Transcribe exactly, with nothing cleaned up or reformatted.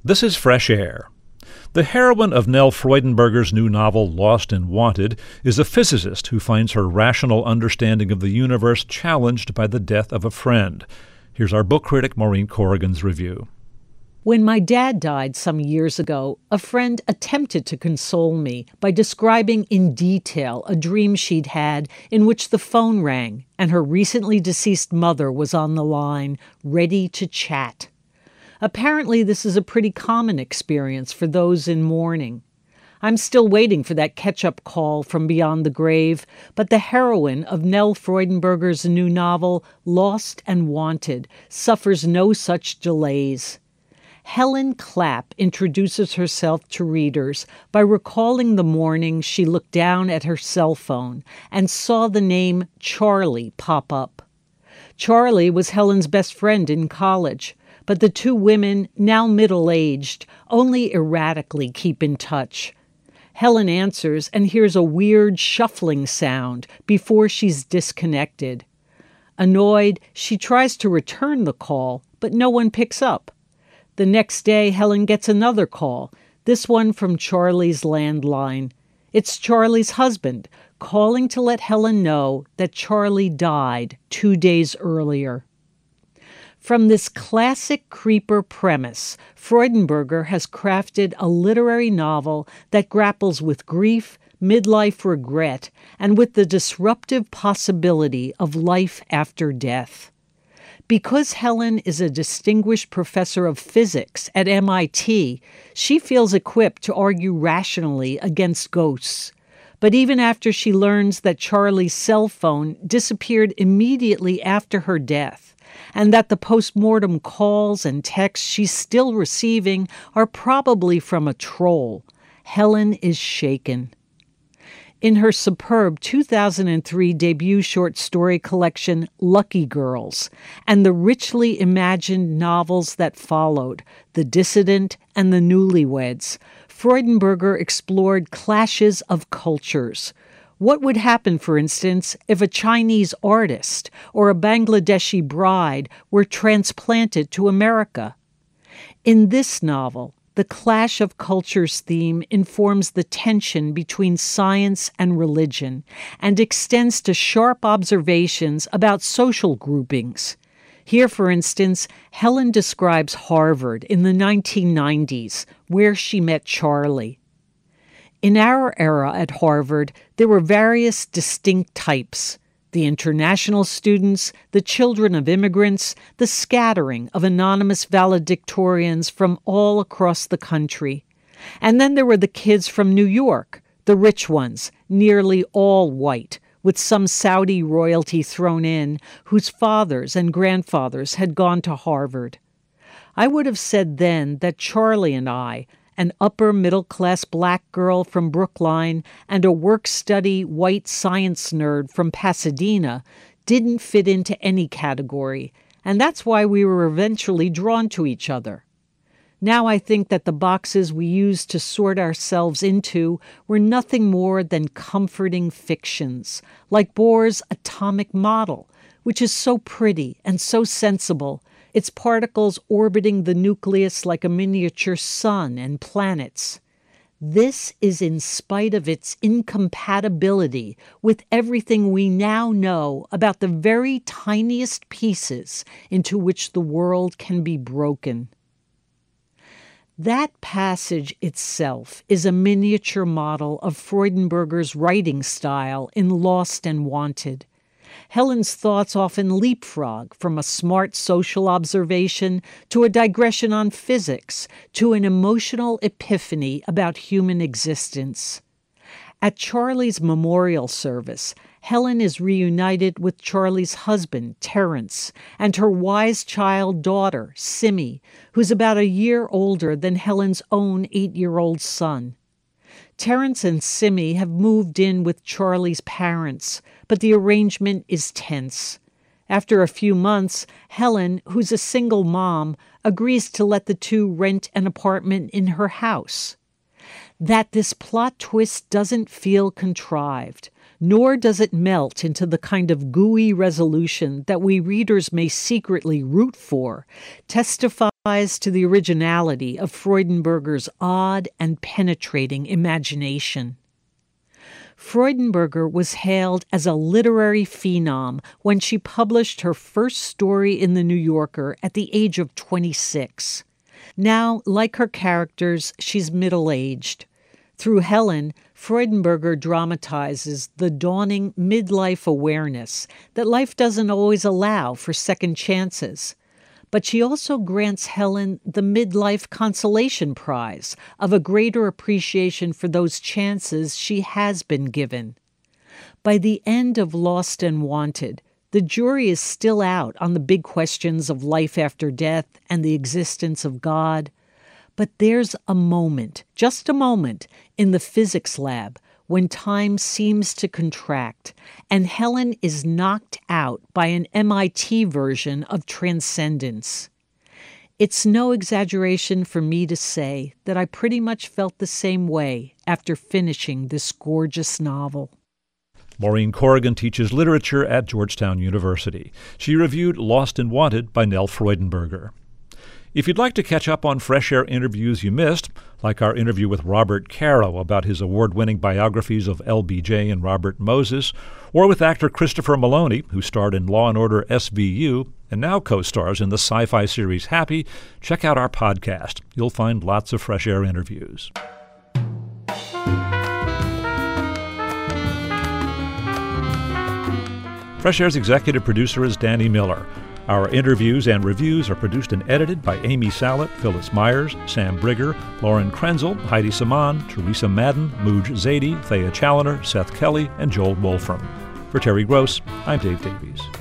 This is Fresh Air. The heroine of Nell Freudenberger's new novel, Lost and Wanted, is a physicist who finds her rational understanding of the universe challenged by the death of a friend. Here's our book critic Maureen Corrigan's review. When my dad died some years ago, a friend attempted to console me by describing in detail a dream she'd had in which the phone rang and her recently deceased mother was on the line, ready to chat. Apparently, this is a pretty common experience for those in mourning. I'm still waiting for that catch-up call from beyond the grave, but the heroine of Nell Freudenberger's new novel, Lost and Wanted, suffers no such delays. Helen Clapp introduces herself to readers by recalling the morning she looked down at her cell phone and saw the name Charlie pop up. Charlie was Helen's best friend in college, but the two women, now middle-aged, only erratically keep in touch. Helen answers and hears a weird shuffling sound before she's disconnected. Annoyed, she tries to return the call, but no one picks up. The next day, Helen gets another call, this one from Charlie's landline. It's Charlie's husband, calling to let Helen know that Charlie died two days earlier. From this classic creeper premise, Freudenberger has crafted a literary novel that grapples with grief, midlife regret, and with the disruptive possibility of life after death. Because Helen is a distinguished professor of physics at M I T, she feels equipped to argue rationally against ghosts. But even after she learns that Charlie's cell phone disappeared immediately after her death, and that the post-mortem calls and texts she's still receiving are probably from a troll, Helen is shaken. In her superb two thousand three debut short story collection, Lucky Girls, and the richly imagined novels that followed, The Dissident and The Newlyweds, Freudenberger explored clashes of cultures. What would happen, for instance, if a Chinese artist or a Bangladeshi bride were transplanted to America? In this novel, the clash of cultures theme informs the tension between science and religion and extends to sharp observations about social groupings. Here, for instance, Helen describes Harvard in the nineteen nineties, where she met Charlie. In our era at Harvard, there were various distinct types: the international students, the children of immigrants, the scattering of anonymous valedictorians from all across the country. And then there were the kids from New York, the rich ones, nearly all white, with some Saudi royalty thrown in, whose fathers and grandfathers had gone to Harvard. I would have said then that Charlie and I, an upper-middle-class black girl from Brookline and a work-study white science nerd from Pasadena, didn't fit into any category, and that's why we were eventually drawn to each other. Now I think that the boxes we used to sort ourselves into were nothing more than comforting fictions, like Bohr's atomic model, which is so pretty and so sensible, its particles orbiting the nucleus like a miniature sun and planets. This is in spite of its incompatibility with everything we now know about the very tiniest pieces into which the world can be broken. That passage itself is a miniature model of Freudenberger's writing style in Lost and Wanted. Helen's thoughts often leapfrog from a smart social observation to a digression on physics to an emotional epiphany about human existence. At Charlie's memorial service, Helen is reunited with Charlie's husband, Terence, and her wise child daughter, Simi, who's about a year older than Helen's own eight-year-old son. Terence and Simi have moved in with Charlie's parents, but the arrangement is tense. After a few months, Helen, who's a single mom, agrees to let the two rent an apartment in her house. That this plot twist doesn't feel contrived, nor does it melt into the kind of gooey resolution that we readers may secretly root for, testifies to the originality of Freudenberger's odd and penetrating imagination. Freudenberger was hailed as a literary phenom when she published her first story in The New Yorker at the age of twenty-six. Now, like her characters, she's middle-aged. Through Helen, Freudenberger dramatizes the dawning midlife awareness that life doesn't always allow for second chances. But she also grants Helen the midlife consolation prize of a greater appreciation for those chances she has been given. By the end of Lost and Wanted, the jury is still out on the big questions of life after death and the existence of God. But there's a moment, just a moment, in the physics lab when time seems to contract, and Helen is knocked out by an M I T version of transcendence. It's no exaggeration for me to say that I pretty much felt the same way after finishing this gorgeous novel. Maureen Corrigan teaches literature at Georgetown University. She reviewed Lost and Wanted by Nell Freudenberger. If you'd like to catch up on Fresh Air interviews you missed, like our interview with Robert Caro about his award-winning biographies of L B J and Robert Moses, or with actor Christopher Maloney, who starred in Law and Order S V U and now co-stars in the sci-fi series Happy, check out our podcast. You'll find lots of Fresh Air interviews. Fresh Air's executive producer is Danny Miller. Our interviews and reviews are produced and edited by Amy Sallet, Phyllis Myers, Sam Brigger, Lauren Krenzel, Heidi Saman, Teresa Madden, Mooj Zadie, Thea Challoner, Seth Kelly, and Joel Wolfram. For Terry Gross, I'm Dave Davies.